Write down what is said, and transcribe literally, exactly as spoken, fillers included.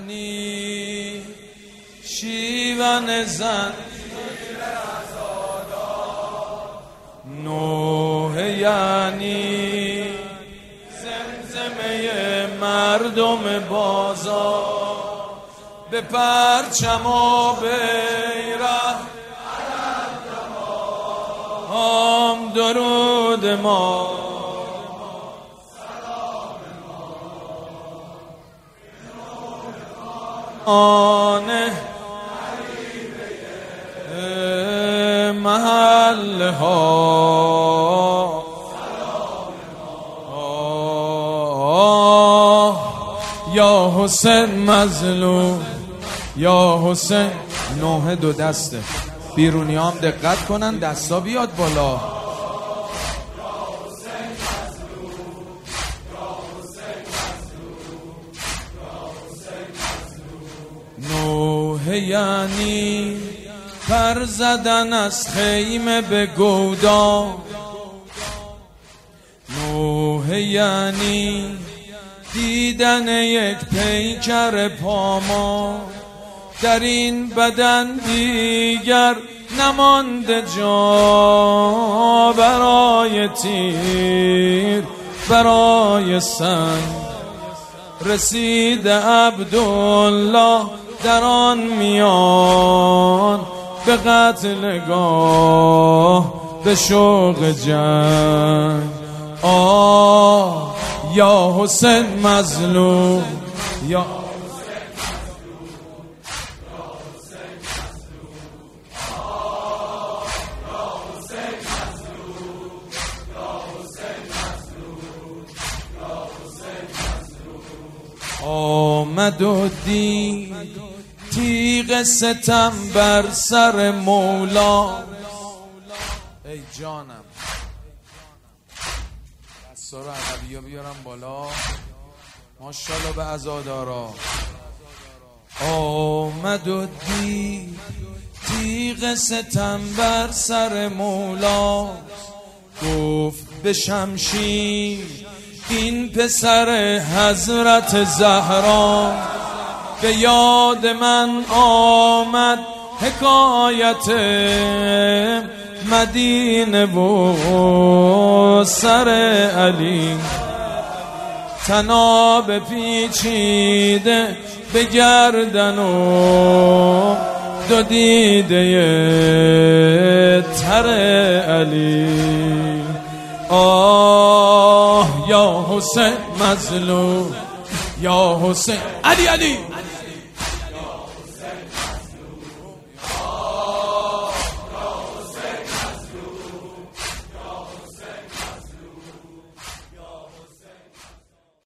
یعنی شیون زن نوح یعنی زمزمه مردم بازار به پرچم و بیرق هم درود ما آنه محل ها یا حسین مظلوم یا حسین. نوح دو دسته، بیرونی هم دقت کنن دستا بیاد بالا. نوح یعنی پر زدن از خیمه به گودا. نوح یعنی دیدن یک پیکر پاما. در این بدن دیگر نمانده جا برای تیر برای سنگ. رسید عبدالله در آن میان به قتلگاه به شوق جنگ. آه یا حسین مظلوم یا آمد و دید تیغ ستم بر سر مولا. ای جانم دستا رو عقبی ها بیارم بالا. ماشاءالله به عزادارا. آمد و دید تیغ ستم بر سر مولا. گفت به شمشیر این پسر حضرت زهرا. به یاد من آمد حکایت مدینه و سر علی. طناب پیچیده به گردن و دو دیده تر علی. آه یا حسین مظلوم یا حسین. علی علی